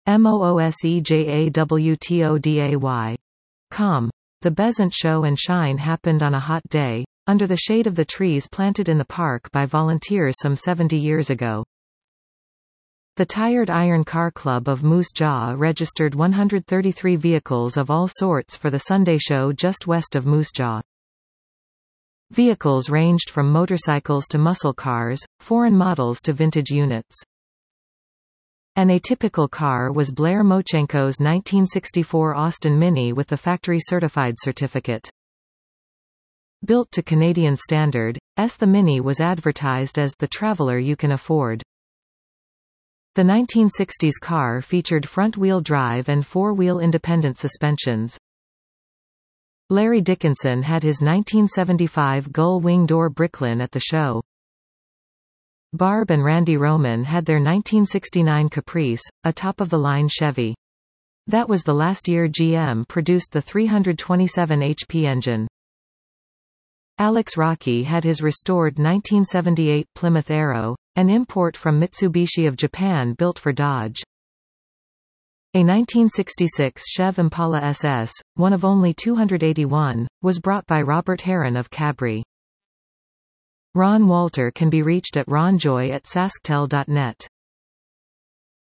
MOOSEJAWTODAY. Com. The Besant Show and Shine happened on a hot day, under the shade of the trees planted in the park by volunteers some 70 years ago. The Tired Iron Car Club of Moose Jaw registered 133 vehicles of all sorts for the Sunday show just west of Moose Jaw. Vehicles ranged from motorcycles to muscle cars, foreign models to vintage units. An atypical car was Blair Mochenko's 1964 Austin Mini with the factory-certified certificate. Built to Canadian standard, the Mini was advertised as the traveler you can afford. The 1960s car featured front-wheel drive and four-wheel independent suspensions. Larry Dickinson had his 1975 gull-wing door Bricklin at the show. Barb and Randy Roman had their 1969 Caprice, a top-of-the-line Chevy. That was the last year GM produced the 327 HP engine. Alex Rocky had his restored 1978 Plymouth Arrow, an import from Mitsubishi of Japan built for Dodge. A 1966 Chev Impala SS, one of only 281, was brought by Robert Heron of Cabri. Ron Walter can be reached at ronjoy@sasktel.net.